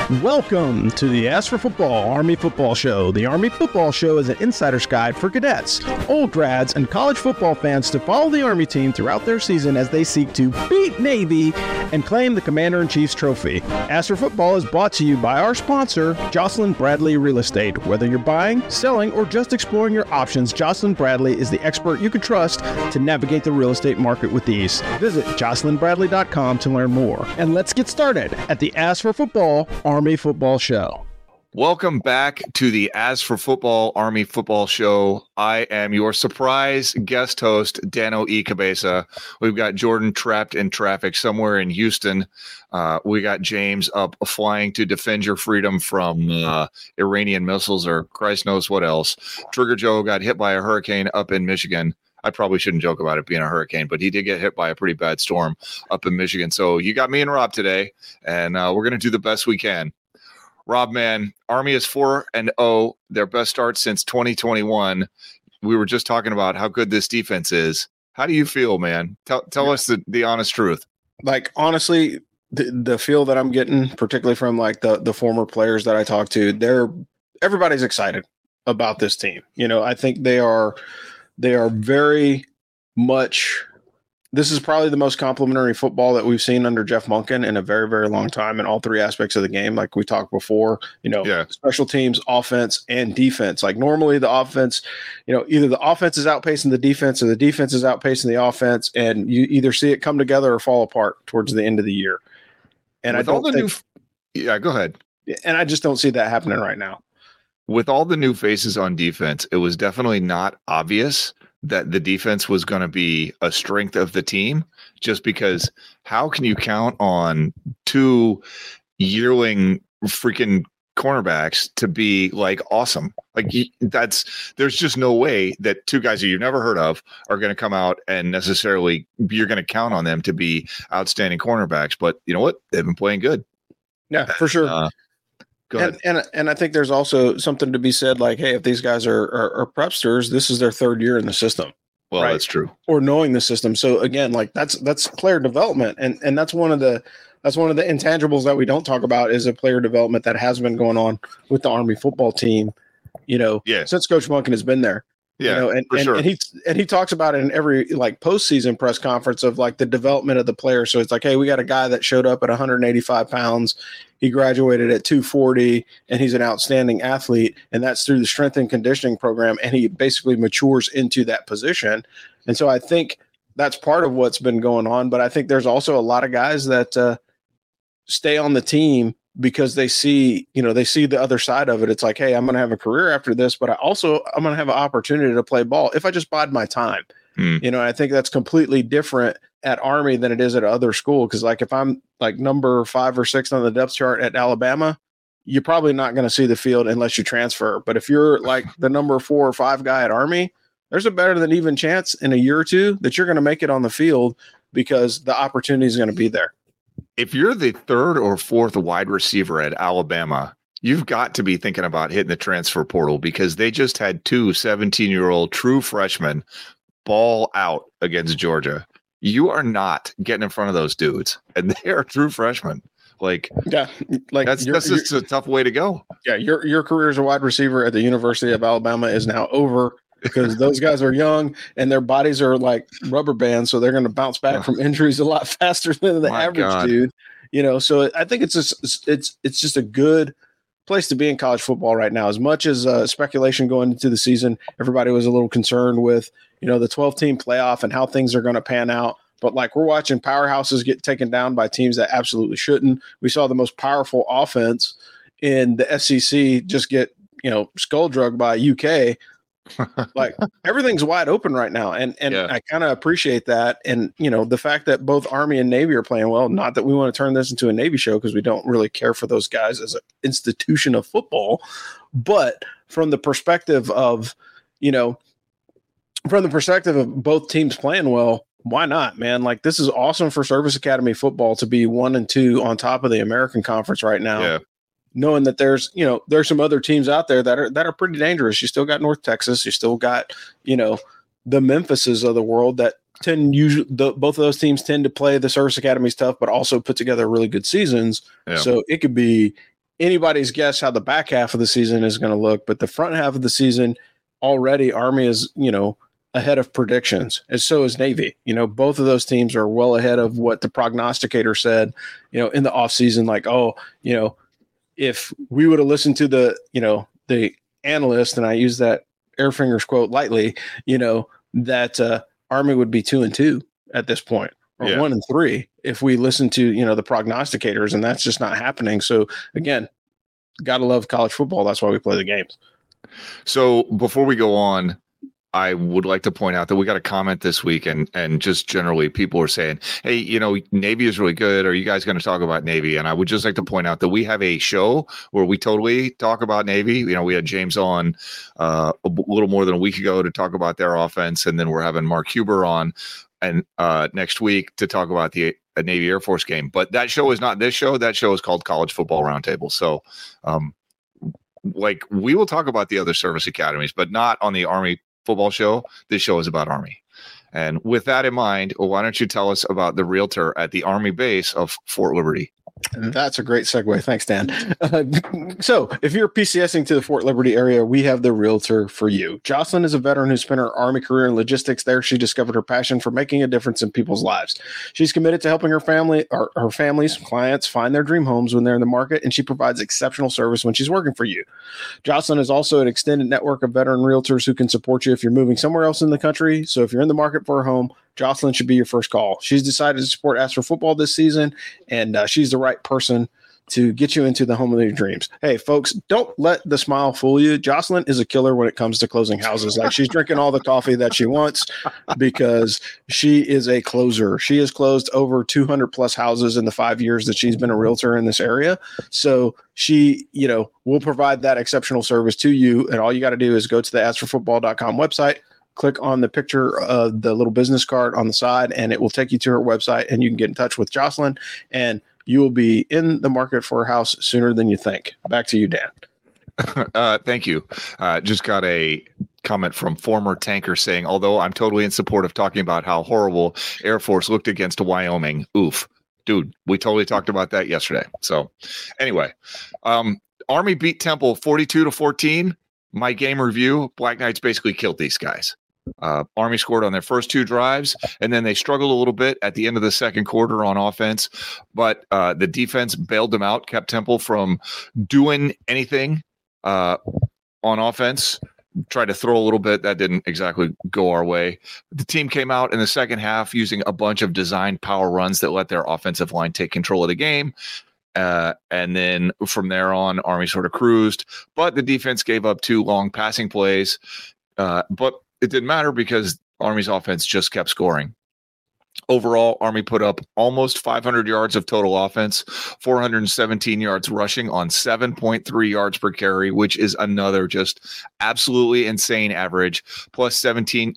Welcome to the Ask for Football Army Football Show. The Army Football Show is an insider's guide for cadets, old grads, and college football fans to follow the Army team throughout their season as they seek to beat Navy and claim the Commander-in-Chief's trophy. Ask for Football is brought to you by our sponsor, Jocelyn Bradley Real Estate. Whether you're buying, selling, or just exploring your options, Jocelyn Bradley is the expert you can trust to navigate the real estate market with ease. Visit jocelynbradley.com to learn more. And let's get started at the Ask for Football Army Football Show. Welcome back to the As for Football Army Football Show. I am your surprise guest host, Dano E. Cabeza. We've got Jordan trapped in traffic somewhere in Houston. We got James up flying to defend your freedom from Iranian missiles or Christ knows what else. Trigger Joe got hit by a hurricane up in Michigan. I probably shouldn't joke about it being a hurricane, but he did get hit by a pretty bad storm up in Michigan. So you got me and Rob today, and we're going to do the best we can. Rob, man, Army is 4-0, their best start since 2021. We were just talking about how good this defense is. How do you feel, man? Tell us the honest truth. Like, honestly, the feel that I'm getting, particularly from like the former players that I talk to, everybody's excited about this team. You know, I think they are very much. This is probably the most complimentary football that we've seen under Jeff Monken in a very, very long time in all three aspects of the game. Like we talked before, special teams, offense, and defense. Like normally the offense, either the offense is outpacing the defense or the defense is outpacing the offense, and you either see it come together or fall apart towards the end of the year. And go ahead. And I just don't see that happening right now. With all the new faces on defense, it was definitely not obvious that the defense was going to be a strength of the team, just because how can you count on two yearling freaking cornerbacks to be like awesome? Like there's just no way that two guys that you've never heard of are going to come out and necessarily you're going to count on them to be outstanding cornerbacks. But you know what? They've been playing good. Yeah, for sure. And I think there's also something to be said, like, hey, if these guys are prepsters, this is their third year in the system. Well, right? That's true. Or knowing the system. So again, like that's player development, and that's one of the intangibles that we don't talk about is a player development that has been going on with the Army football team, since Coach Monken has been there. Yeah, sure. And he talks about it in every like postseason press conference of like the development of the player. So it's like, hey, we got a guy that showed up at 185 pounds. He graduated at 240 and he's an outstanding athlete. And that's through the strength and conditioning program. And he basically matures into that position. And so I think that's part of what's been going on. But I think there's also a lot of guys that stay on the team because they see the other side of it. It's like, hey, I'm going to have a career after this, but I'm going to have an opportunity to play ball if I just bide my time. I think that's completely different at Army than it is at other school. Cause like, if I'm like number 5 or 6 on the depth chart at Alabama, you're probably not going to see the field unless you transfer. But if you're like the number 4 or 5 guy at Army, there's a better than even chance in a year or two that you're going to make it on the field because the opportunity is going to be there. If you're the 3rd or 4th wide receiver at Alabama, you've got to be thinking about hitting the transfer portal because they just had 2 17-year-old true freshmen ball out against Georgia. You are not getting in front of those dudes, and they are true freshmen. That's just a tough way to go. Yeah, your career as a wide receiver at the University of Alabama is now over. Because those guys are young and their bodies are like rubber bands, so they're going to bounce back from injuries a lot faster than the average dude. So I think it's just a good place to be in college football right now. As much as speculation going into the season, everybody was a little concerned with the 12-team playoff and how things are going to pan out. But like we're watching powerhouses get taken down by teams that absolutely shouldn't. We saw the most powerful offense in the SEC just get skull drugged by UK. Like everything's wide open right now, and I kind of appreciate that. And the fact that both Army and Navy are playing well, not that we want to turn this into a Navy show because we don't really care for those guys as an institution of football, but from the perspective of both teams playing well, why not, man? Like this is awesome for Service Academy football to be 1 and 2 on top of the American Conference right now. Yeah. Knowing that there's some other teams out there that are pretty dangerous. You still got North Texas. You still got, the Memphises of the world that both of those teams tend to play the Service Academy stuff, but also put together really good seasons. Yeah. So it could be anybody's guess how the back half of the season is going to look, but the front half of the season already Army is, ahead of predictions, and so is Navy. Both of those teams are well ahead of what the prognosticator said, in the offseason, like, if we would have listened to the analyst, and I use that air fingers quote lightly, that Army would be 2-2 at this point, or 1-3 if we listen to, the prognosticators, and that's just not happening. So again, gotta love college football. That's why we play the games. So before we go on, I would like to point out that we got a comment this week, and just generally people are saying, hey, Navy is really good. Are you guys going to talk about Navy? And I would just like to point out that we have a show where we totally talk about Navy. We had James on a little more than a week ago to talk about their offense. And then we're having Mark Huber on and next week to talk about the Navy Air Force game. But that show is not this show. That show is called College Football Roundtable. So, we will talk about the other service academies, but not on the Army football show. This show is about Army. And with that in mind, why don't you tell us about the realtor at the Army base of Fort Liberty? That's a great segue. Thanks, Dan. So if you're PCSing to the Fort Liberty area, we have the realtor for you. Jocelyn is a veteran who spent her Army career in logistics. There, she discovered her passion for making a difference in people's lives. She's committed to helping her family or her family's clients find their dream homes when they're in the market, and she provides exceptional service when she's working for you. Jocelyn is also an extended network of veteran realtors who can support you if you're moving somewhere else in the country. So if you're in the market for a home, Jocelyn should be your first call. She's decided to support Ask for Football this season, and she's the right person to get you into the home of your dreams. Hey, folks, don't let the smile fool you. Jocelyn is a killer when it comes to closing houses. Like, she's drinking all the coffee that she wants because she is a closer. She has closed over 200 plus houses in the 5 years that she's been a realtor in this area. So she, will provide that exceptional service to you. And all you got to do is go to the askforfootball.com website, click on the picture of the little business card on the side, and it will take you to her website, and you can get in touch with Jocelyn, and you will be in the market for a house sooner than you think. Back to you, Dan. Thank you. Just got a comment from former tanker saying, although I'm totally in support of talking about how horrible Air Force looked against Wyoming. Oof. Dude, we totally talked about that yesterday. So anyway, Army beat Temple 42-14. My game review, Black Knights basically killed these guys. Army scored on their first two drives, and then they struggled a little bit at the end of the second quarter on offense. But the defense bailed them out, kept Temple from doing anything on offense. Tried to throw a little bit. That didn't exactly go our way. The team came out in the second half using a bunch of designed power runs that let their offensive line take control of the game. And then from there on, Army sort of cruised, but the defense gave up 2 long passing plays. But it didn't matter because Army's offense just kept scoring. Overall, Army put up almost 500 yards of total offense, 417 yards rushing on 7.3 yards per carry, which is another just absolutely insane average, plus 72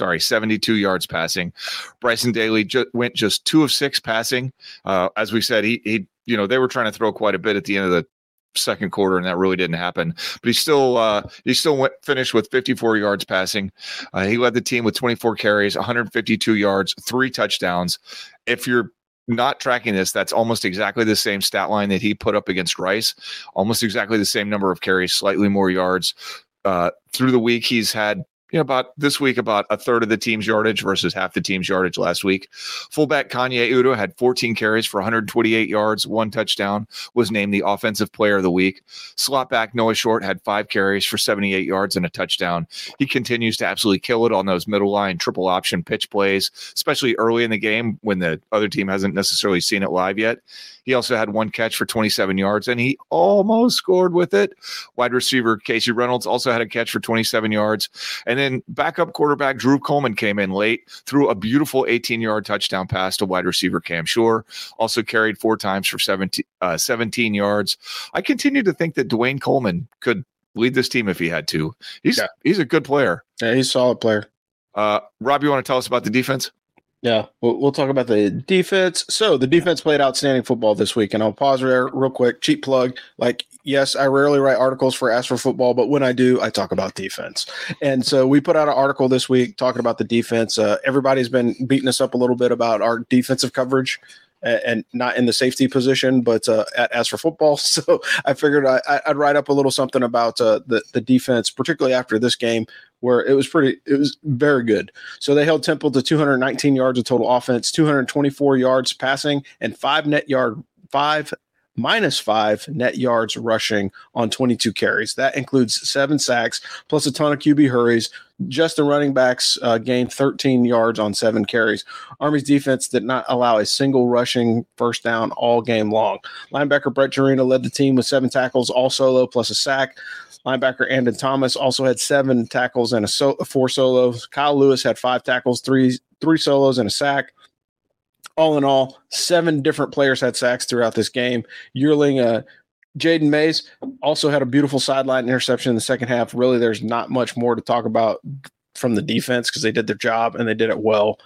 yards passing. Bryson Daly went just 2 of 6 passing. As we said, he they were trying to throw quite a bit at the end of the second quarter, and that really didn't happen. But he still finished with 54 yards passing. He led the team with 24 carries, 152 yards, 3 touchdowns. If you're not tracking this, that's almost exactly the same stat line that he put up against Rice. Almost exactly the same number of carries, slightly more yards. Through the week, he's had about a third of the team's yardage versus half the team's yardage last week. Fullback Kanye Udo had 14 carries for 128 yards, 1 touchdown, was named the offensive player of the week. Slot back Noah Short had 5 carries for 78 yards and a touchdown. He continues to absolutely kill it on those middle line triple option pitch plays, especially early in the game when the other team hasn't necessarily seen it live yet. He also had 1 catch for 27 yards, and he almost scored with it. Wide receiver Casey Reynolds also had a catch for 27 yards. And then backup quarterback Drew Coleman came in late, threw a beautiful 18-yard touchdown pass to wide receiver Cam Shore. Also carried 4 times for 17 yards. I continue to think that Dwayne Coleman could lead this team if he had to. He's a good player. Yeah, he's a solid player. Rob, you want to tell us about the defense? Yeah, we'll talk about the defense. So the defense played outstanding football this week, and I'll pause there real quick. Cheap plug. Yes, I rarely write articles for Ask for Football, but when I do, I talk about defense. And so we put out an article this week talking about the defense. Everybody's been beating us up a little bit about our defensive coverage and not in the safety position, but as for football. So I figured I'd write up a little something about the defense, particularly after this game, where it was very good. So they held Temple to 219 yards of total offense, 224 yards passing, and -5 net yards rushing on 22 carries. That includes 7 sacks plus a ton of QB hurries. Just the running backs gained 13 yards on 7 carries. Army's defense did not allow a single rushing first down all game long. Linebacker Brett Jarena led the team with 7 tackles, all solo plus a sack. Linebacker Andon Thomas also had 7 tackles and 4 solos. Kyle Lewis had 5 tackles, 3 solos, and a sack. All in all, 7 different players had sacks throughout this game. Yearling Jaden Mays also had a beautiful sideline interception in the second half. Really, there's not much more to talk about from the defense because they did their job and they did it well.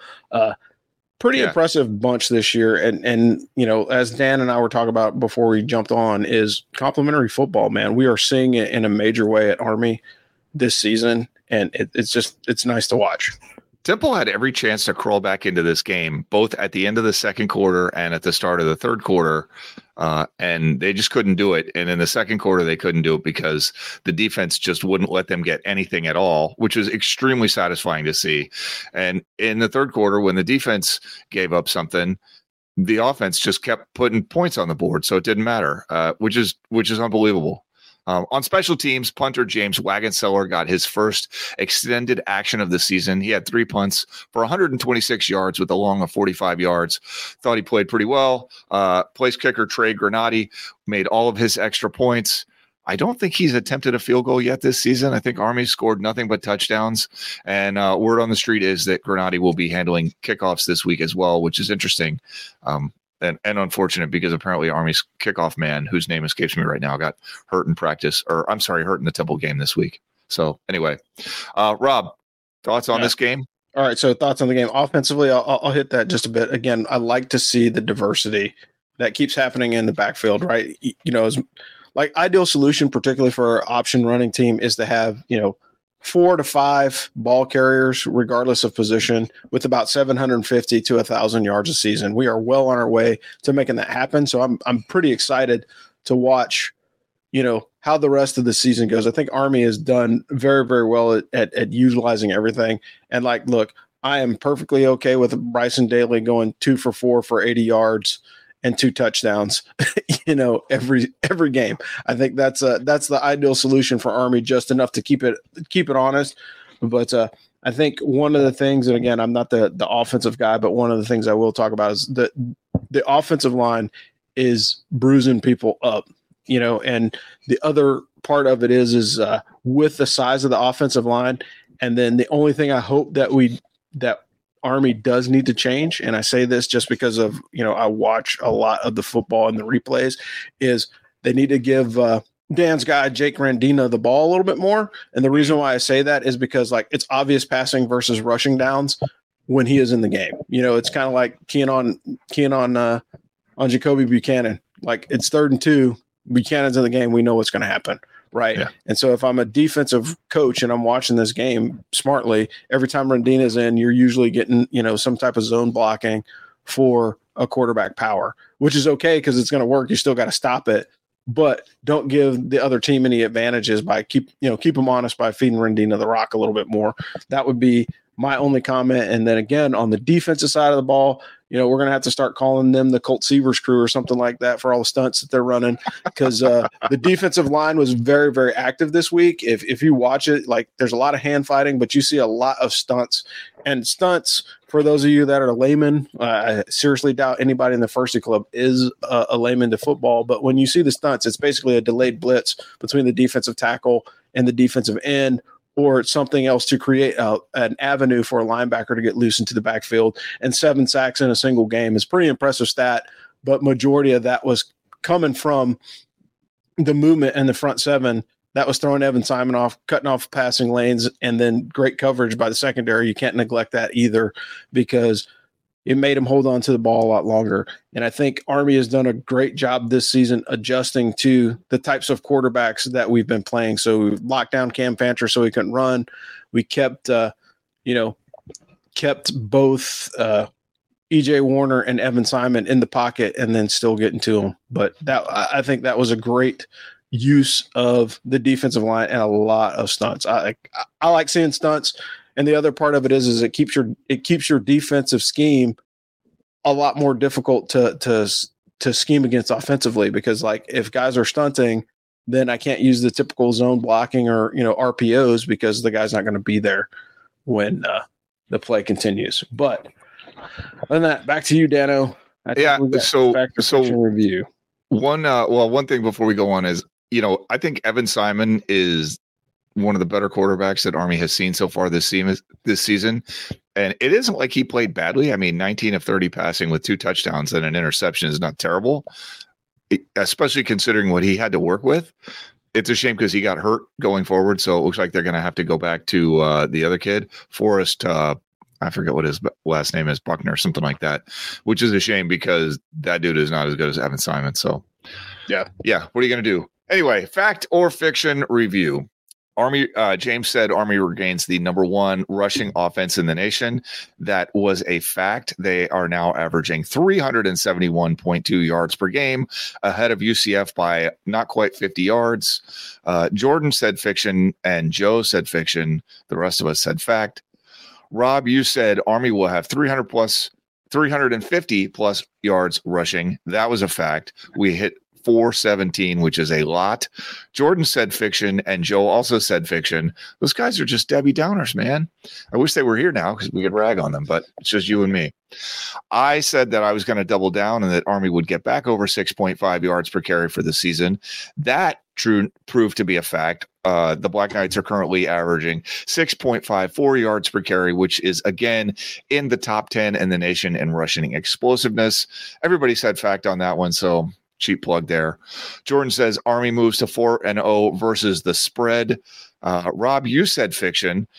Pretty impressive bunch this year. And you know, as Dan and I were talking about before we jumped on, is complimentary football, man. We are seeing it in a major way at Army this season, and it's nice to watch. Temple had every chance to crawl back into this game, both at the end of the second quarter and at the start of the third quarter, and they just couldn't do it. And in the second quarter, they couldn't do it because the defense just wouldn't let them get anything at all, which was extremely satisfying to see. And in the third quarter, when the defense gave up something, the offense just kept putting points on the board, so it didn't matter, which is unbelievable. On special teams, punter James Wagenseller got his first extended action of the season. He had 3 punts for 126 yards with a long of 45 yards. Thought he played pretty well. Place kicker Trey Granati made all of his extra points. I don't think he's attempted a field goal yet this season. I think Army scored nothing but touchdowns. And word on the street is that Granati will be handling kickoffs this week as well, which is interesting. And unfortunate because apparently Army's kickoff man, whose name escapes me right now, got hurt in practice, or I'm sorry, hurt in the Temple game this week. So anyway, Rob, thoughts on this game? All right. So thoughts on the game offensively, I'll hit that just a bit. Again, I like to see the diversity that keeps happening in the backfield, right? You know, as like ideal solution, particularly for our option running team, is to have, 4 to 5 ball carriers, regardless of position, with about 750 to 1,000 yards a season. We are well on our way to making that happen. So I'm pretty excited to watch, how the rest of the season goes. I think Army has done very, very well at utilizing everything. And look, I am perfectly okay with Bryson Daly going 2 for 4 for 80 yards and 2 touchdowns, every game. I think that's the ideal solution for Army, just enough to keep it honest. But I think one of the things, and again, I'm not the offensive guy, but one of the things I will talk about is that the offensive line is bruising people up, and the other part of it is with the size of the offensive line. And then the only thing I hope that Army does need to change, and I say this just because of, I watch a lot of the football and the replays, is they need to give Dan's guy, Jake Randina, the ball a little bit more. And the reason why I say that is because, it's obvious passing versus rushing downs when he is in the game. It's kind of like keying on Jacoby Buchanan. It's 3rd and 2, Buchanan's in the game, we know what's going to happen. Right. Yeah. And so if I'm a defensive coach and I'm watching this game smartly, every time Randina's in, you're usually getting, some type of zone blocking for a quarterback power, which is okay because it's going to work. You still got to stop it, but don't give the other team any advantages by keep them honest by feeding Randina the rock a little bit more. That would be my only comment. And then again, on the defensive side of the ball, we're going to have to start calling them the Colt Seavers crew or something like that for all the stunts that they're running, because the defensive line was very, very active this week. If you watch it, there's a lot of hand fighting, but you see a lot of stunts. And stunts, for those of you that are laymen, I seriously doubt anybody in the Firsty Club is a layman to football. But when you see the stunts, it's basically a delayed blitz between the defensive tackle and the defensive end, or something else to create an avenue for a linebacker to get loose into the backfield. And 7 sacks in a single game is pretty impressive stat, but majority of that was coming from the movement in the front 7 that was throwing Evan Simon off, cutting off passing lanes, and then great coverage by the secondary. You can't neglect that either, because it made him hold on to the ball a lot longer. And I think Army has done a great job this season adjusting to the types of quarterbacks that we've been playing. So we locked down Cam Fancher so he couldn't run. We kept both EJ Warner and Evan Simon in the pocket and then still getting to them. But I think that was a great use of the defensive line and a lot of stunts. I like seeing stunts, and the other part of it is it keeps your defensive scheme a lot more difficult to scheme against offensively, because like if guys are stunting, then I can't use the typical zone blocking or RPOs because the guy's not going to be there when the play continues. But other than that, back to you, Dano. So review. One thing before we go on is, I think Evan Simon is one of the better quarterbacks that Army has seen so far this season. And it isn't like he played badly. I mean, 19 of 30 passing with 2 touchdowns and an interception is not terrible, especially considering what he had to work with. It's a shame because he got hurt going forward. So it looks like they're going to have to go back to the other kid, Forrest. I forget what his last name is, Buckner, something like that, which is a shame because that dude is not as good as Evan Simon. So yeah. What are you going to do? Anyway, fact or fiction review. Army, James said Army regains the number 1 rushing offense in the nation. That was a fact. They are now averaging 371.2 yards per game, ahead of UCF by not quite 50 yards. Jordan said fiction, and Joe said fiction. The rest of us said fact. Rob, you said Army will have 350 plus yards rushing. That was a fact. We hit 417, which is a lot. Jordan said fiction, and Joe also said fiction. Those guys are just Debbie Downers, man. I wish they were here now because we could rag on them, but it's just you and me. I said that I was going to double down and that Army would get back over 6.5 yards per carry for the season. That proved to be a fact. The Black Knights are currently averaging 6.54 yards per carry, which is, again, in the top 10 in the nation in rushing explosiveness. Everybody said fact on that one, so cheap plug there. Jordan says Army moves to 4-0 versus the spread. Rob, you said fiction.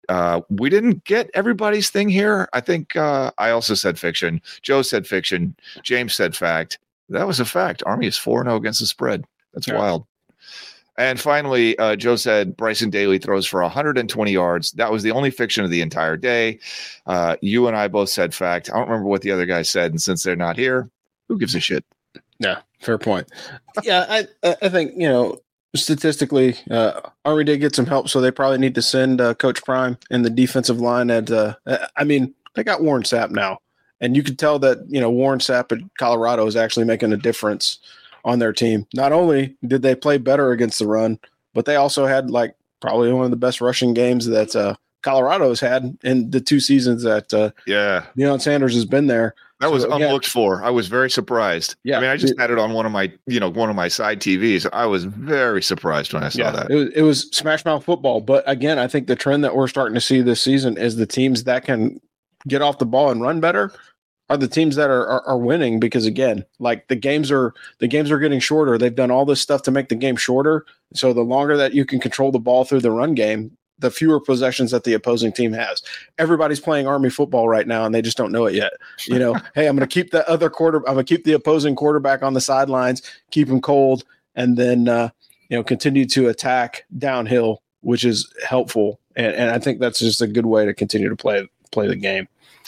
We didn't get everybody's thing here. I think I also said fiction. Joe said fiction. James said fact. That was a fact. Army is 4-0 against the spread. That's wild. And finally, Joe said Bryson Daly throws for 120 yards. That was the only fiction of the entire day. You and I both said fact. I don't remember what the other guy said. And since they're not here, who gives a shit? Yeah, fair point. Yeah, I think, statistically, Army did get some help, so they probably need to send Coach Prime and the defensive line at they got Warren Sapp now. And you could tell that, Warren Sapp at Colorado is actually making a difference on their team. Not only did they play better against the run, but they also had probably one of the best rushing games that Colorado has had in the 2 seasons that Deion Sanders has been there. That was unlooked for. I was very surprised. Yeah, I mean, I just had it on one of my side TVs. I was very surprised when I saw that. It was smash mouth football. But again, I think the trend that we're starting to see this season is the teams that can get off the ball and run better are the teams that are winning, because again, the games are getting shorter. They've done all this stuff to make the game shorter. So the longer that you can control the ball through the run game, the fewer possessions that the opposing team has. Everybody's playing Army football right now, and they just don't know it yet. Hey, I'm going to keep I'm going to keep the opposing quarterback on the sidelines, keep him cold, and then continue to attack downhill, which is helpful. And I think that's just a good way to continue to play the game.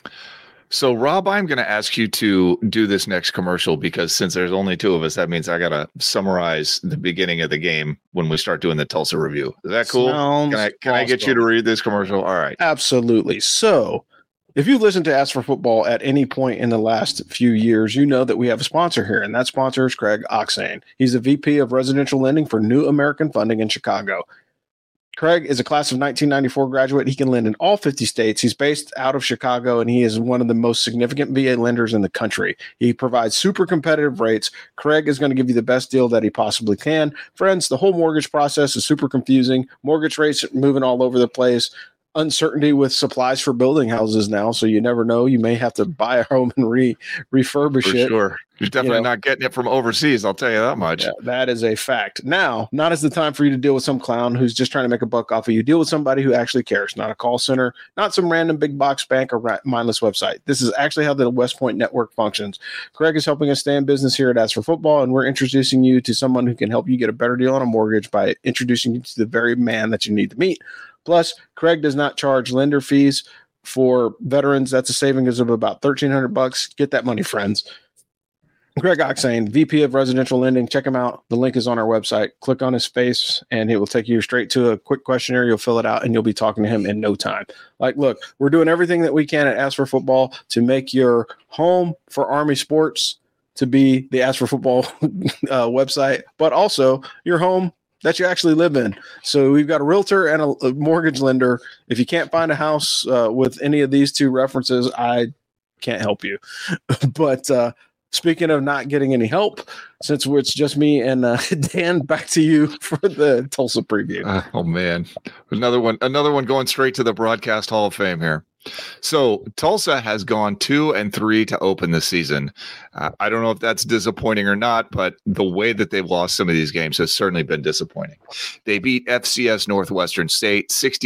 So, Rob, I'm going to ask you to do this next commercial because since there's only 2 of us, that means I got to summarize the beginning of the game when we start doing the Tulsa review. Is that cool? Can I get you to read this commercial? All right. Absolutely. So, if you've listened to Ask for Football at any point in the last few years, you know that we have a sponsor here, and that sponsor is Craig Oxane. He's the VP of Residential Lending for New American Funding in Chicago. Craig is a class of 1994 graduate. He can lend in all 50 states. He's based out of Chicago, and he is one of the most significant VA lenders in the country. He provides super competitive rates. Craig is going to give you the best deal that he possibly can. Friends, the whole mortgage process is super confusing. Mortgage rates are moving all over the place. Uncertainty with supplies for building houses now, so you never know. You may have to buy a home and refurbish it. Sure. You're definitely not getting it from overseas, I'll tell you that much. Yeah, that is a fact. Now, not as the time for you to deal with some clown who's just trying to make a buck off of you. Deal with somebody who actually cares, not a call center, not some random big box bank or mindless website. This is actually how the West Point network functions. Craig is helping us stay in business here at Ask for Football, and we're introducing you to someone who can help you get a better deal on a mortgage by introducing you to the very man that you need to meet. Plus, Craig does not charge lender fees for veterans. That's a savings of about $1,300. Get that money, friends. Greg Oxane, VP of Residential Lending. Check him out. The link is on our website. Click on his face, and it will take you straight to a quick questionnaire. You'll fill it out, and you'll be talking to him in no time. Like, look, we're doing everything that we can at Ask for Football to make your home for Army sports to be the Ask for Football website, but also your home that you actually live in. So we've got a realtor and a mortgage lender. If you can't find a house with any of these two references, I can't help you. But speaking of not getting any help, since it's just me and Dan, back to you for the Tulsa preview. Oh man, another one going straight to the Broadcast Hall of Fame here. So Tulsa has gone 2-3 to open this season. I don't know if that's disappointing or not, but the way that they've lost some of these games has certainly been disappointing. They beat FCS Northwestern State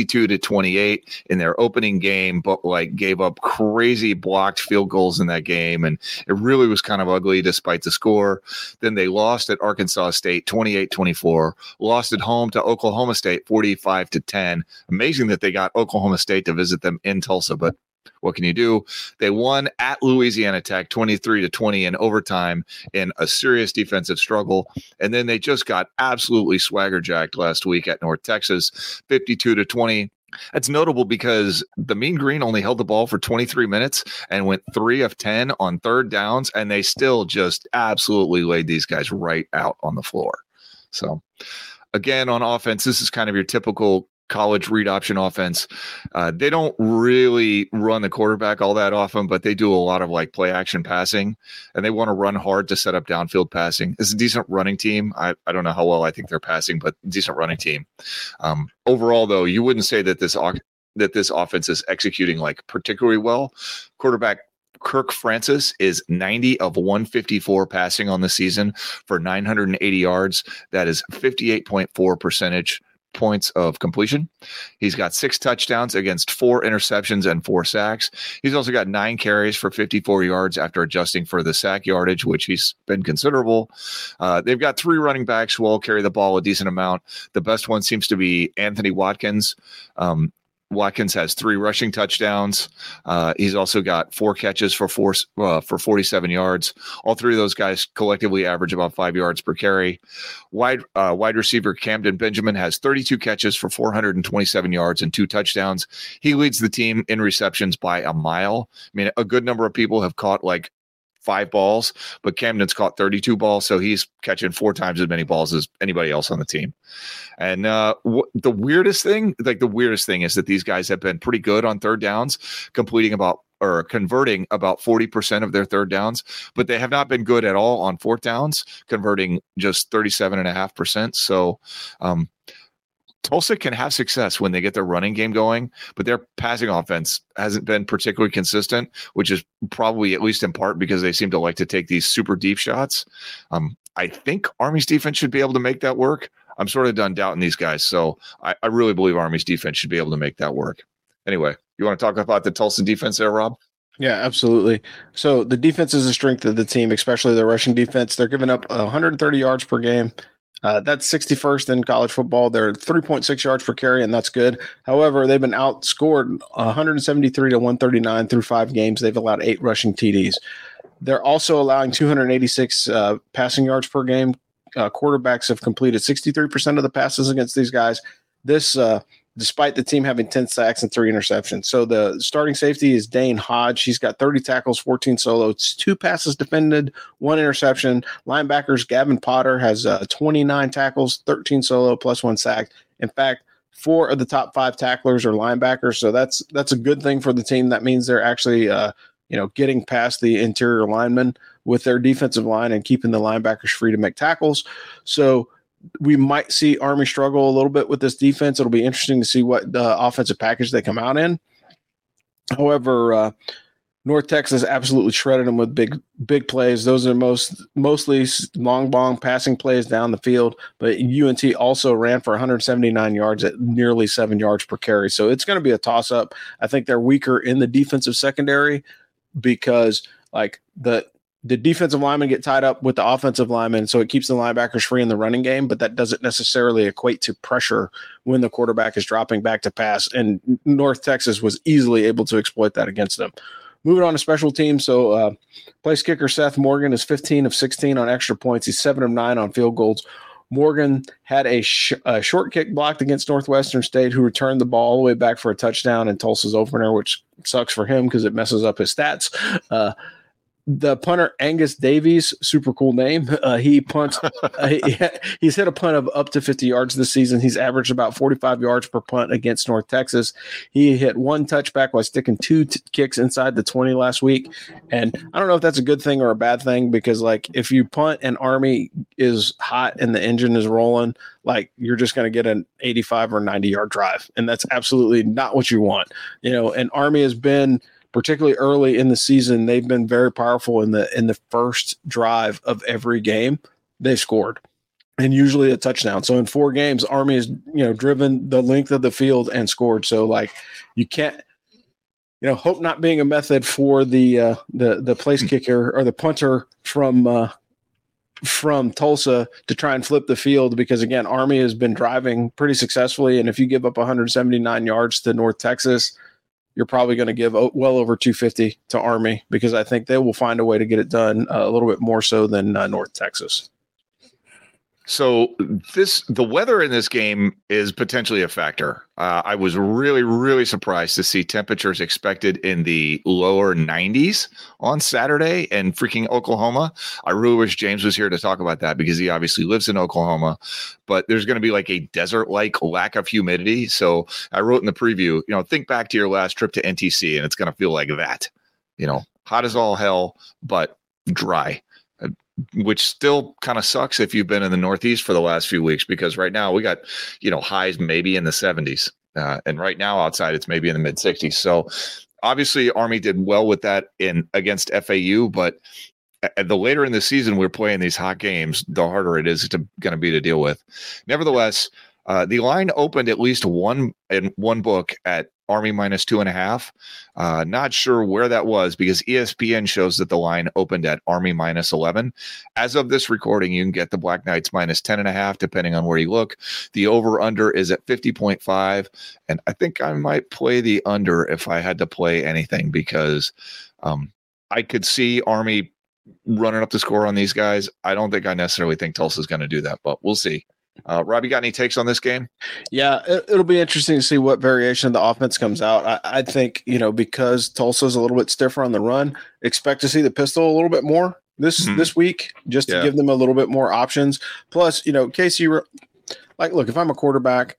62-28 in their opening game, but like gave up crazy blocked field goals in that game, and it really was kind of ugly despite the score. Then they lost at Arkansas State 28-24, lost at home to Oklahoma State 45-10. Amazing that they got Oklahoma State to visit them in Tulsa. But what can you do? They won at Louisiana Tech 23-20 in overtime in a serious defensive struggle. And then they just got absolutely swagger-jacked last week at North Texas 52-20. That's notable because the Mean Green only held the ball for 23 minutes and went 3 of 10 on third downs, and they still just absolutely laid these guys right out on the floor. So, again, on offense, this is kind of your typical college read option offense. They don't really run the quarterback all that often, but they do a lot of like play action passing, and they want to run hard to set up downfield passing. It's a decent running team. I don't know how well I think they're passing, but decent running team. Overall, though, you wouldn't say that this offense is executing like particularly well. Quarterback Kirk Francis is 90 of 154 passing on the season for 980 yards. That is 58.4 percentage points of completion. He's got 6 touchdowns against 4 interceptions and 4 sacks. He's also got 9 carries for 54 yards after adjusting for the sack yardage, which he's been considerable. They've got 3 running backs who all carry the ball a decent amount. The best one seems to be Anthony Watkins. Watkins has 3 rushing touchdowns. He's also got 4 catches for 47 yards. All 3 of those guys collectively average about 5 yards per carry. Wide receiver Camden Benjamin has 32 catches for 427 yards and 2 touchdowns. He leads the team in receptions by a mile. I mean, a good number of people have caught like 5 balls, but Camden's caught 32 balls, so he's catching 4 times as many balls as anybody else on the team. And the weirdest thing is that these guys have been pretty good on third downs, converting about 40% of their third downs, but they have not been good at all on fourth downs, converting just 37.5%. So Tulsa can have success when they get their running game going, but their passing offense hasn't been particularly consistent, which is probably at least in part because they seem to like to take these super deep shots. I think Army's defense should be able to make that work. I'm sort of done doubting these guys, so I really believe Army's defense should be able to make that work. Anyway, you want to talk about the Tulsa defense there, Rob? Yeah, absolutely. So the defense is the strength of the team, especially the rushing defense. They're giving up 130 yards per game. That's 61st in college football. They're 3.6 yards per carry, and that's good. However, they've been outscored 173-139 through 5 games. They've allowed 8 rushing TDs. They're also allowing 286 passing yards per game. Quarterbacks have completed 63% of the passes against these guys. This, despite the team having 10 sacks and 3 interceptions. So the starting safety is Dane Hodge. He's got 30 tackles, 14 solos, 2 passes defended, 1 interception. Linebackers Gavin Potter has 29 tackles, 13 solo, plus 1 sack. In fact, 4 of the top 5 tacklers are linebackers. So that's a good thing for the team. That means they're actually getting past the interior linemen with their defensive line and keeping the linebackers free to make tackles. So we might see Army struggle a little bit with this defense. It'll be interesting to see what offensive package they come out in. However, North Texas absolutely shredded them with big plays. Those are mostly long ball passing plays down the field, but UNT also ran for 179 yards at nearly 7 yards per carry. So it's going to be a toss-up. I think they're weaker in the defensive secondary because like the the defensive linemen get tied up with the offensive linemen, so it keeps the linebackers free in the running game, but that doesn't necessarily equate to pressure when the quarterback is dropping back to pass, and North Texas was easily able to exploit that against them. Moving on to special teams, so place kicker Seth Morgan is 15 of 16 on extra points. He's 7 of 9 on field goals. Morgan had a short kick blocked against Northwestern State, who returned the ball all the way back for a touchdown in Tulsa's opener, which sucks for him because it messes up his stats. The punter Angus Davies, super cool name. He punts. He's hit a punt of up to 50 yards this season. He's averaged about 45 yards per punt against North Texas. He hit 1 touchback while sticking 2 kicks inside the 20 last week. And I don't know if that's a good thing or a bad thing, because like if you punt and Army is hot and the engine is rolling, like you're just going to get an 85 or 90 yard drive, and that's absolutely not what you want. And Army has been, particularly early in the season, they've been very powerful in the first drive of every game. They've scored, and usually a touchdown. So in 4 games, Army has driven the length of the field and scored. So like you can't hope not being a method for the place kicker or the punter from Tulsa to try and flip the field, because again, Army has been driving pretty successfully, and if you give up 179 yards to North Texas, you're probably going to give well over 250 to Army, because I think they will find a way to get it done a little bit more so than North Texas. So the weather in this game is potentially a factor. I was really, really surprised to see temperatures expected in the lower 90s on Saturday in freaking Oklahoma. I really wish James was here to talk about that, because he obviously lives in Oklahoma, but there's going to be like a desert-like lack of humidity. So I wrote in the preview, think back to your last trip to NTC, and it's going to feel like that, hot as all hell, but dry. Which still kind of sucks if you've been in the Northeast for the last few weeks, because right now we got, highs maybe in the 70s. And right now outside it's maybe in the mid 60s. So obviously Army did well with that against FAU, but the later in the season we're playing these hot games, the harder it is going to be to deal with. Nevertheless, the line opened at least one book at Army minus 2.5. Not sure where that was, because ESPN shows that the line opened at Army minus 11. As of this recording, you can get the Black Knights minus 10.5, depending on where you look. The over-under is at 50.5, and I think I might play the under if I had to play anything, because I could see Army running up the score on these guys. I don't think I necessarily think Tulsa's going to do that, but we'll see. Rob, you got any takes on this game? Yeah, it'll be interesting to see what variation of the offense comes out. I think, because Tulsa's a little bit stiffer on the run, expect to see the pistol a little bit more this week, just to give them a little bit more options. Plus, Casey, like, look, if I'm a cornerback,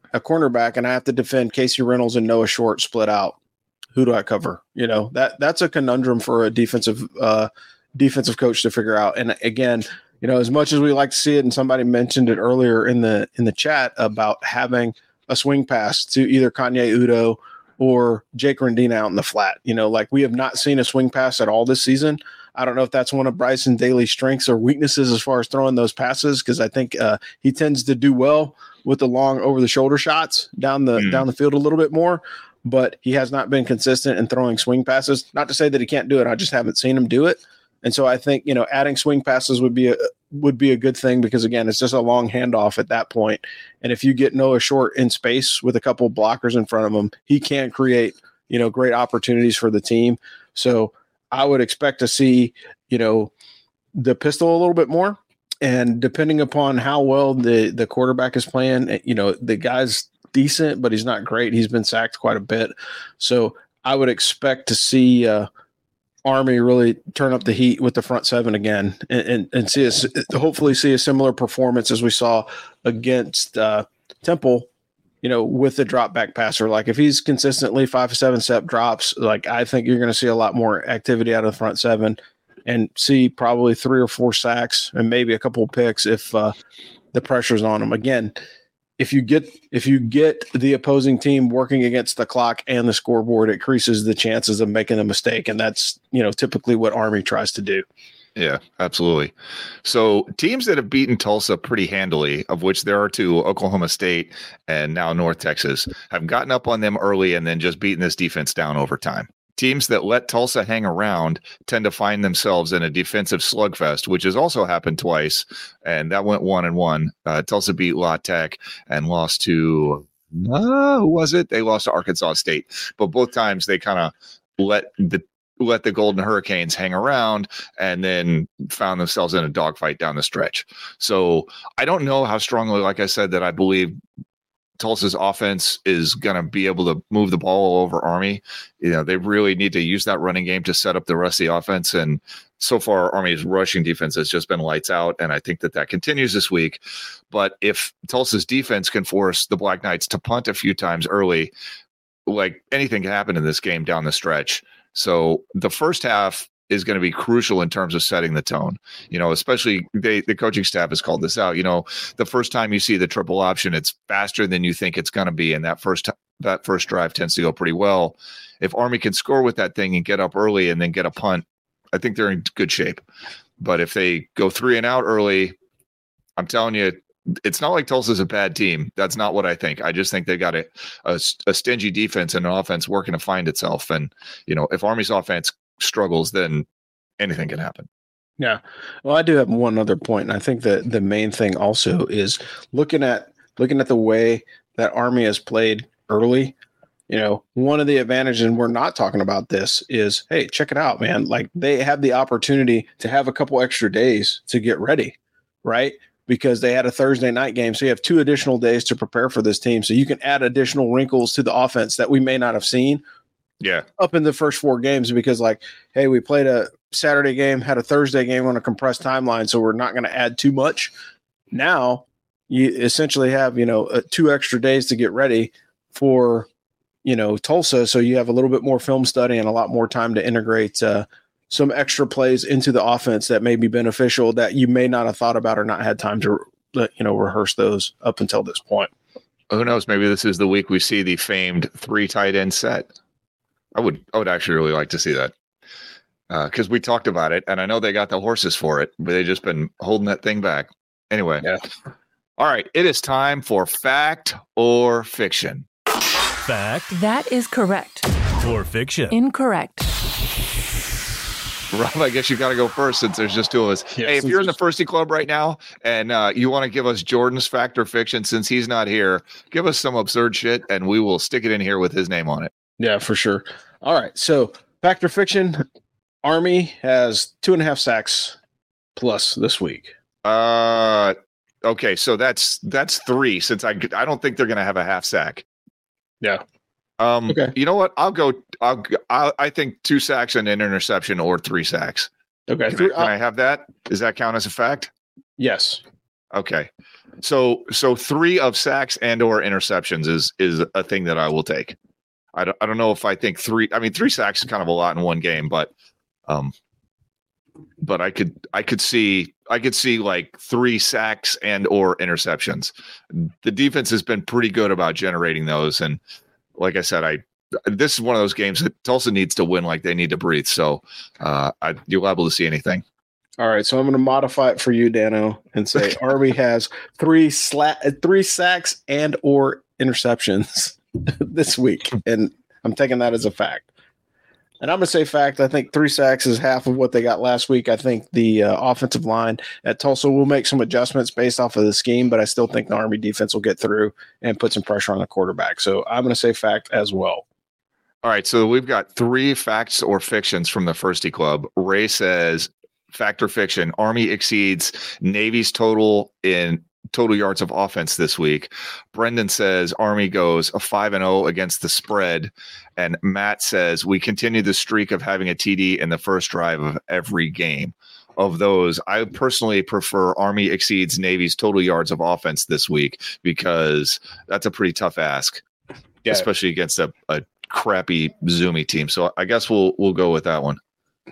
and I have to defend Casey Reynolds and Noah Short split out, who do I cover? That's a conundrum for a defensive coach to figure out. And again, as much as we like to see it, and somebody mentioned it earlier in the chat about having a swing pass to either Kanye Udo or Jake Rendina out in the flat. Like we have not seen a swing pass at all this season. I don't know if that's one of Bryson Daly's strengths or weaknesses as far as throwing those passes, because I think he tends to do well with the long over-the-shoulder shots down the field a little bit more, but he has not been consistent in throwing swing passes. Not to say that he can't do it. I just haven't seen him do it. And so I think, adding swing passes would be a good thing, because again, it's just a long handoff at that point. And if you get Noah Short in space with a couple blockers in front of him, he can create, great opportunities for the team. So I would expect to see, the pistol a little bit more. And depending upon how well the quarterback is playing, the guy's decent, but he's not great. He's been sacked quite a bit. So I would expect to see Army really turn up the heat with the front seven again, and hopefully see a similar performance as we saw against Temple, with the drop back passer. Like if he's consistently 5 to 7 step drops, like I think you're going to see a lot more activity out of the front seven, and see probably 3 or 4 sacks and maybe a couple of picks if the pressure's on them. Again, if you get the opposing team working against the clock and the scoreboard, it increases the chances of making a mistake. And that's, typically what Army tries to do. Yeah, absolutely. So teams that have beaten Tulsa pretty handily, of which there are 2, Oklahoma State and now North Texas, have gotten up on them early and then just beaten this defense down over time. teams that let Tulsa hang around tend to find themselves in a defensive slugfest, which has also happened twice. And that went 1-1. Tulsa beat La Tech and lost to, who was it? They lost to Arkansas State. But both times they kind of let the Golden Hurricanes hang around and then found themselves in a dogfight down the stretch. So I don't know how strongly, like I said, that I believe Tulsa's offense is going to be able to move the ball all over Army. They really need to use that running game to set up the rest of the offense. And so far, Army's rushing defense has just been lights out. And I think that continues this week. But if Tulsa's defense can force the Black Knights to punt a few times early, like anything can happen in this game down the stretch. So the first half is going to be crucial in terms of setting the tone, especially the coaching staff has called this out. The first time you see the triple option, it's faster than you think it's going to be. And that first drive tends to go pretty well. If Army can score with that thing and get up early and then get a punt, I think they're in good shape. But if they go 3 and out early, I'm telling you, it's not like Tulsa's a bad team. That's not what I think. I just think they got a stingy defense and an offense working to find itself. And, if Army's offense struggles, then anything can happen. Yeah. Well, I do have one other point, and I think that the main thing also is looking at the way that Army has played early. One of the advantages, and we're not talking about this, is, hey, check it out, man. Like, they have the opportunity to have a couple extra days to get ready, right? Because they had a Thursday night game. So you have 2 additional days to prepare for this team. So you can add additional wrinkles to the offense that we may not have seen up in the first 4 games, because hey, we played a Saturday game, had a Thursday game on a compressed timeline. So we're not going to add too much. Now you essentially have, 2 extra days to get ready for, Tulsa. So you have a little bit more film study and a lot more time to integrate, some extra plays into the offense that may be beneficial that you may not have thought about or not had time to, rehearse those up until this point. Who knows? Maybe this is the week we see the famed 3 tight end set. I would actually really like to see that, because we talked about it, and I know they got the horses for it, but they've just been holding that thing back. Anyway. Yeah. All right. It is time for fact or fiction. Fact. That is correct. Or fiction. Incorrect. Rob, I guess you got to go first since there's just 2 of us. Yes, hey, if you're in the Firsty Club right now and you want to give us Jordan's fact or fiction, since he's not here, give us some absurd shit and we will stick it in here with his name on it. Yeah, for sure. All right. So fact or fiction, Army has 2.5 sacks plus this week. Okay. So that's 3, since I don't think they're going to have a half sack. Yeah. Okay. You know what? I think 2 sacks and an interception, or 3 sacks. Okay. Can I have that? Does that count as a fact? Yes. Okay. So 3 of sacks and or interceptions is a thing that I will take. I don't know if I think 3. I mean, 3 sacks is kind of a lot in one game, but I could see like 3 sacks and or interceptions. The defense has been pretty good about generating those, and like I said, this is one of those games that Tulsa needs to win like they need to breathe. So you're liable to see anything. All right, so I'm going to modify it for you, Dano, and say Army has 3 sacks and or interceptions this week, and I'm taking that as a fact. And I'm going to say fact. I think 3 sacks is half of what they got last week. I think the offensive line at Tulsa will make some adjustments based off of the scheme, but I still think the Army defense will get through and put some pressure on the quarterback. So I'm going to say fact as well. All right, so we've got 3 facts or fictions from the Firsty Club. Ray says, fact or fiction, Army exceeds Navy's total in total yards of offense this week. Brendan says Army goes 5-0 against the spread. And Matt says we continue the streak of having a TD in the first drive of every game. Of those, I personally prefer Army exceeds Navy's total yards of offense this week, because that's a pretty tough ask, especially against a crappy Zoomy team. So I guess we'll go with that one.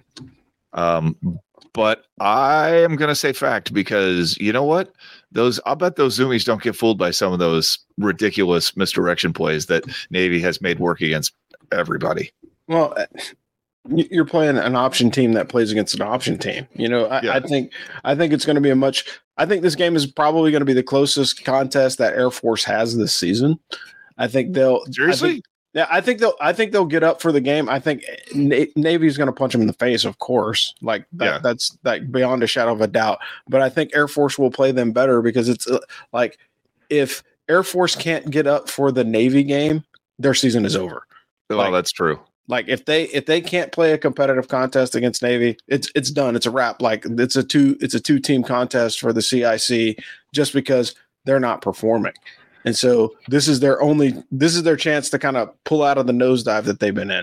But I am going to say fact, because you know what? I'll bet those Zoomies don't get fooled by some of those ridiculous misdirection plays that Navy has made work against everybody. Well, you're playing an option team that plays against an option team. I think it's going to be I think this game is probably going to be the closest contest that Air Force has this season. I think Seriously? Yeah, I think they'll get up for the game. I think Navy's going to punch them in the face, of course. Like that, Yeah. that's like beyond a shadow of a doubt. But I think Air Force will play them better because it's like if Air Force can't get up for the Navy game, their season is over. Oh, that's true. Like if they can't play a competitive contest against Navy, it's done. It's a wrap. Like it's a two team contest for the CIC just because they're not performing. And so this is their chance to kind of pull out of the nosedive that they've been in.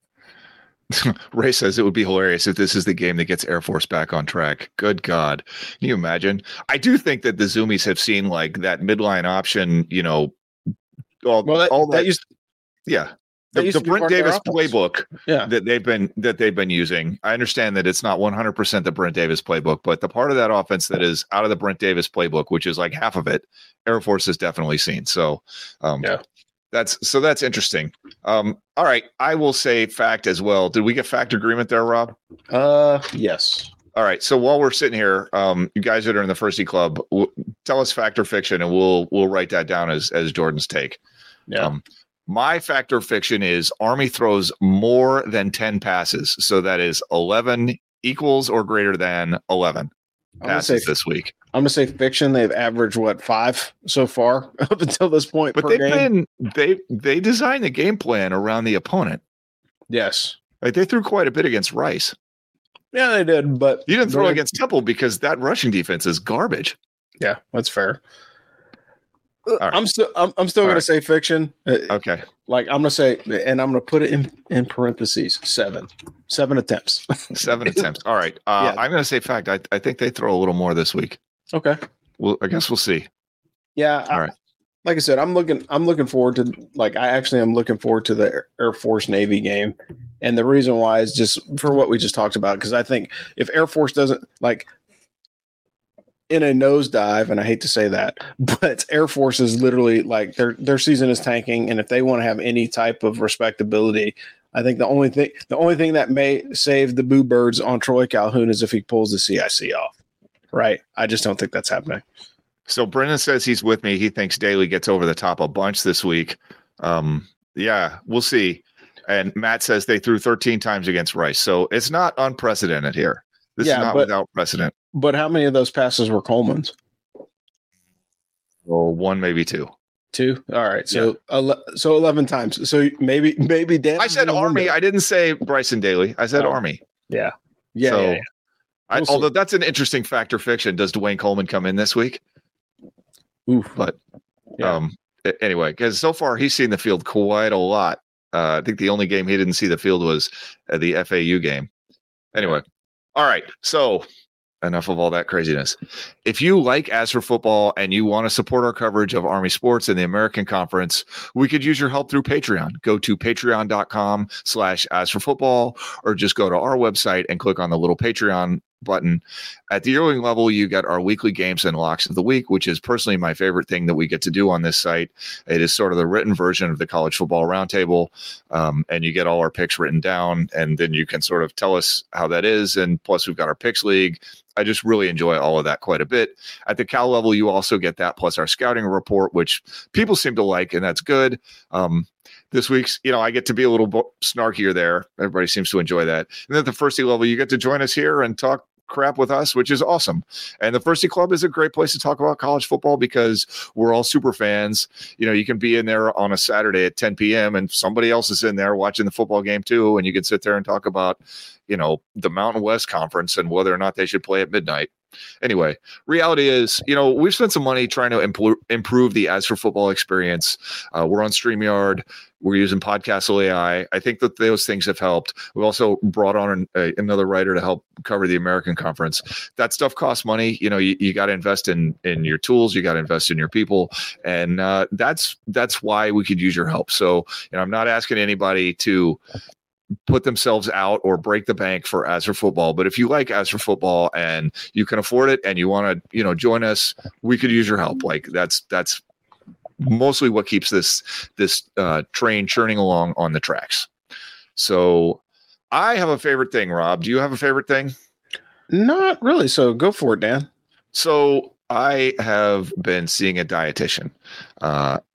Ray says it would be hilarious if this is the game that gets Air Force back on track. Good God. Can you imagine? I do think that the Zoomies have seen like that midline option, all that. Yeah. The Brent Davis playbook that they've been using. I understand that it's not 100% the Brent Davis playbook, but the part of that offense that is out of the Brent Davis playbook, which is like half of it, Air Force has definitely seen. So, that's interesting. All right, I will say fact as well. Did we get fact agreement there, Rob? Yes. All right. So while we're sitting here, you guys that are in the Firsty Club, tell us fact or fiction, and we'll write that down as Jordan's take. Yeah. My fact or fiction is Army throws more than 10 passes. So that is 11 equals or greater than 11 passes this week. I'm going to say fiction. They've averaged 5 so far up until this point. But they designed the game plan around the opponent. Yes. Like they threw quite a bit against Rice. Yeah, they did. But you didn't throw against Temple because that rushing defense is garbage. Yeah, that's fair. Right. I'm still going to say fiction. Okay. Like I'm going to say, and I'm going to put it in parentheses, 7 attempts. 7 attempts. All right. I'm going to say fact. I think they throw a little more this week. Okay. Well, I guess we'll see. Yeah. All right. Like I said, I'm looking forward to I'm looking forward to the Air Force Navy game. And the reason why is just for what we just talked about. Cause I think if Air Force doesn't in a nosedive, and I hate to say that, but Air Force is literally like their season is tanking, and if they want to have any type of respectability, I think the only thing that may save the Boo Birds on Troy Calhoun is if he pulls the CIC off. Right? I just don't think that's happening. So Brendan says he's with me. He thinks Daly gets over the top a bunch this week. Yeah, we'll see. And Matt says they threw 13 times against Rice, so it's not unprecedented here. This is not without precedent. But how many of those passes were Coleman's? Well, 1, maybe 2. 2? All right. So 11 times. So maybe Dan. I said Army. I didn't say Bryson Daly. I said Army. Yeah. Yeah. Although that's an interesting fact or fiction. Does Dwayne Coleman come in this week? Oof. But anyway, because so far he's seen the field quite a lot. I think the only game he didn't see the field was the FAU game. Anyway. All right. So enough of all that craziness. If you like As for Football and you want to support our coverage of Army sports and the American Conference, we could use your help through Patreon. Go to patreon.com/asforfootball or just go to our website and click on the little Patreon button. At the yearling level, you get our weekly games and locks of the week, which is personally my favorite thing that we get to do on this site. It is sort of the written version of the College Football Roundtable, and you get all our picks written down, and then you can sort of tell us how that is. And plus, we've got our picks league. I just really enjoy all of that quite a bit. At the Cal level, you also get that plus our scouting report, which people seem to like, and that's good. This week's, I get to be a little snarkier there. Everybody seems to enjoy that. And then at the Firsty level, you get to join us here and talk crap with us, which is awesome. And the Firsty Club is a great place to talk about college football because we're all super fans. You can be in there on a Saturday at 10 p.m. and somebody else is in there watching the football game too. And you can sit there and talk about, the Mountain West Conference and whether or not they should play at midnight. Anyway, reality is, we've spent some money trying to improve the As for Football experience. We're on StreamYard. We're using Podcastle AI. I think that those things have helped. We've also brought on another writer to help cover the American Conference. That stuff costs money. You got to invest in your tools. You got to invest in your people. And that's why we could use your help. So, I'm not asking anybody to put themselves out or break the bank for As for Football. But if you like As for Football and you can afford it and you want to, join us, we could use your help. Like that's mostly what keeps this train churning along on the tracks. So I have a favorite thing, Rob. Do you have a favorite thing? Not really. So go for it, Dan. So I have been seeing a dietitian.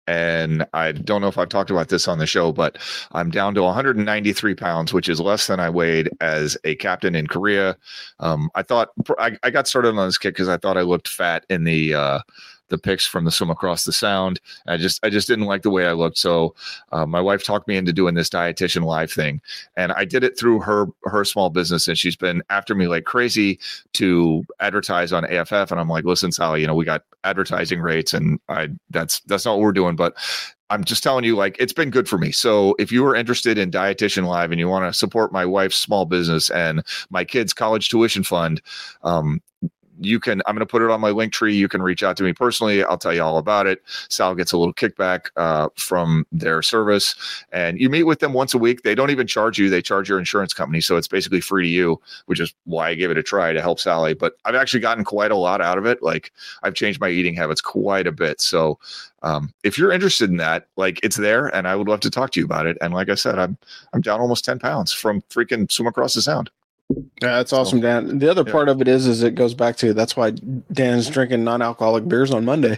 And I don't know if I've talked about this on the show, but I'm down to 193 pounds, which is less than I weighed as a captain in Korea. I thought I got started on this kick because I thought I looked fat in the pics from the swim across the sound. I just didn't like the way I looked. So my wife talked me into doing this Dietitian Live thing, and I did it through her small business. And she's been after me like crazy to advertise on AFF. And I'm like, listen, Sally, we got advertising rates, and that's not what we're doing. But I'm just telling you, like, it's been good for me. So if you are interested in Dietitian Live and you want to support my wife's small business and my kids' college tuition fund, I'm going to put it on my link tree. You can reach out to me personally. I'll tell you all about it. Sal gets a little kickback from their service, and you meet with them once a week. They don't even charge you. They charge your insurance company. So it's basically free to you, which is why I gave it a try to help Sally. But I've actually gotten quite a lot out of it. Like, I've changed my eating habits quite a bit. So if you're interested in that, like, it's there, and I would love to talk to you about it. And like I said, I'm down almost 10 pounds from freaking swim across the sound. Yeah, that's awesome, Dan. The other part of it is it goes back to that's why Dan's drinking non-alcoholic beers on Monday.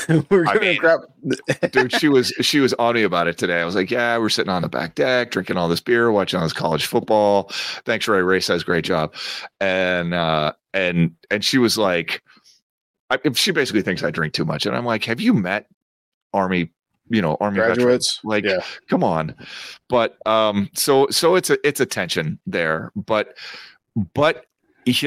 Dude, she was on me about it today. I was like, yeah, we're sitting on the back deck drinking all this beer, watching all this college football. Thanks, Ray. Ray says great job, and she was like, she basically thinks I drink too much, and I'm like, have you met Army graduates? Veterans? Like, come on. But so it's a tension there, but if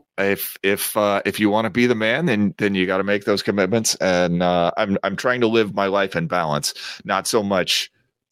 you want to be the man, then you got to make those commitments. And I'm trying to live my life in balance, not so much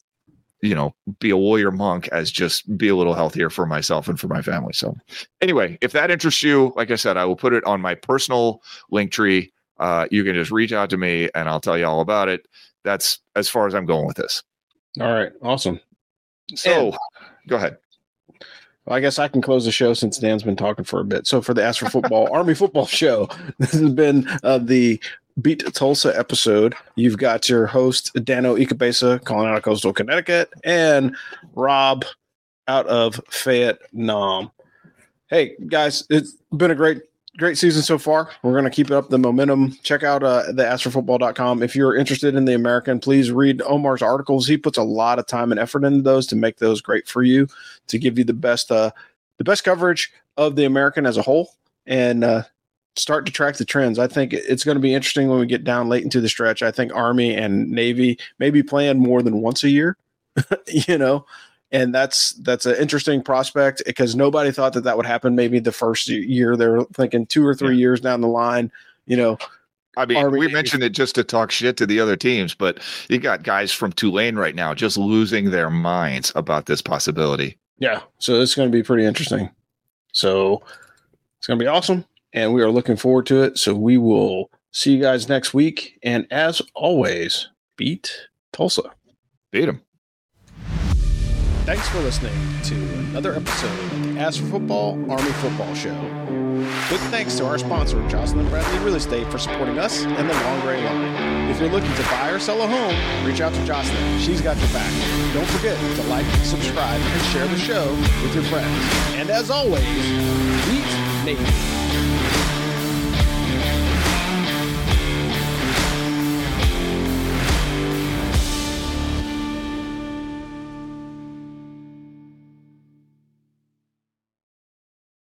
be a warrior monk as just be a little healthier for myself and for my family. So anyway, if that interests you, like I said, I will put it on my personal link tree. You can just reach out to me and I'll tell you all about it. That's as far as I'm going with this. All right. Awesome. So go ahead. Well, I guess I can close the show since Dan's been talking for a bit. So for the Ask for Football Army Football Show, this has been the Beat Tulsa episode. You've got your host, Dano Ikebesa, calling out of Coastal Connecticut, and Rob out of Fayette, Nam. Hey, guys, it's been a great season so far. We're going to keep up the momentum. Check out the AskForFootball.com. If you're interested in the American, please read Omar's articles. He puts a lot of time and effort into those to make those great for you, to give you the best coverage of the American as a whole, and start to track the trends. I think it's going to be interesting when we get down late into the stretch. I think Army and Navy may be playing more than once a year, and that's an interesting prospect because nobody thought that would happen. Maybe the first year. They're thinking 2 or 3 years down the line, I mean, we mentioned it just to talk shit to the other teams, but you got guys from Tulane right now just losing their minds about this possibility. Yeah. So it's going to be pretty interesting. So it's going to be awesome. And we are looking forward to it. So we will see you guys next week. And as always, beat Tulsa. Beat them. Thanks for listening to another episode of the Ask for Football Army Football Show. Big thanks to our sponsor, Jocelyn Bradley Real Estate, for supporting us and the Long Gray Line. If you're looking to buy or sell a home, reach out to Jocelyn. She's got your back. Don't forget to like, subscribe, and share the show with your friends. And as always, beat Navy.